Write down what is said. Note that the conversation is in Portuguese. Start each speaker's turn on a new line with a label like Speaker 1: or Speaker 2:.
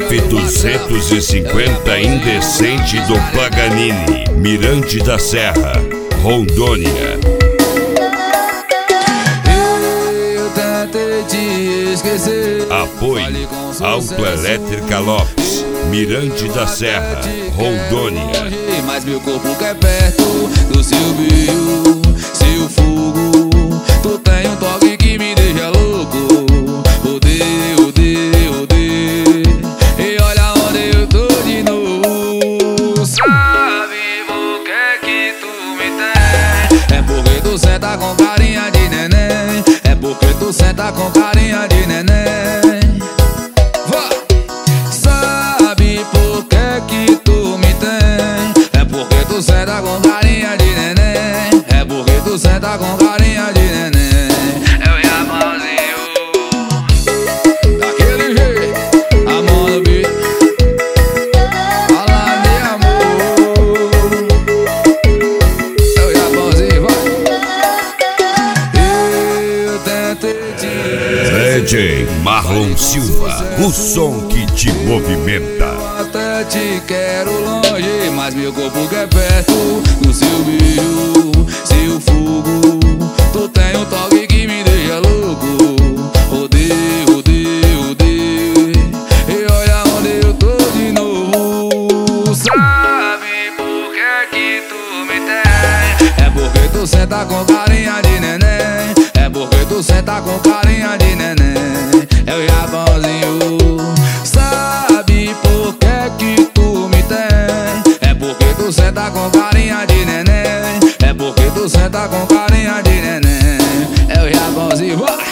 Speaker 1: F250 Indecente do Paganini, Mirante da Serra, Rondônia.
Speaker 2: Eu tentei te esquecer.
Speaker 1: Apoio Autoelétrica Lopes, Mirante da Serra, Rondônia.
Speaker 2: Mas meu corpo quer perto do seu brilho, seu fogo. Tu tem um toque que me deixa louco. Odeio, odeio, odeio. E olha onde eu tô de novo. Sabe por que tu me tem? É porque tu senta com carinha de neném. É porque tu senta com carinha de neném. Sabe por que tu me tem? É porque tu senta com carinha de neném. É porque tu senta com carinha de neném. Eu e a mãozinho daquele jeito, a mão no beat, falando de amor. Eu e a mãozinho, vai. Eu tentei te
Speaker 1: DJ Marlon Silva, o som que te movimenta.
Speaker 2: até te quero longe, mas meu corpo quer perto do seu brilho, seu fogo. Tu tem um toque que me deixa louco. Odeio, odeio, odeio. E olha onde eu tô de novo. Sabe por que tu me tem? É porque tu senta com carinha de neném. É porque tu senta com carinha de neném. Eu e a bonzinho. Sabe por que tu me tem? É porque tu senta com carinha de neném. É porque tu senta com carinha de neném. Eu e a bonzinho.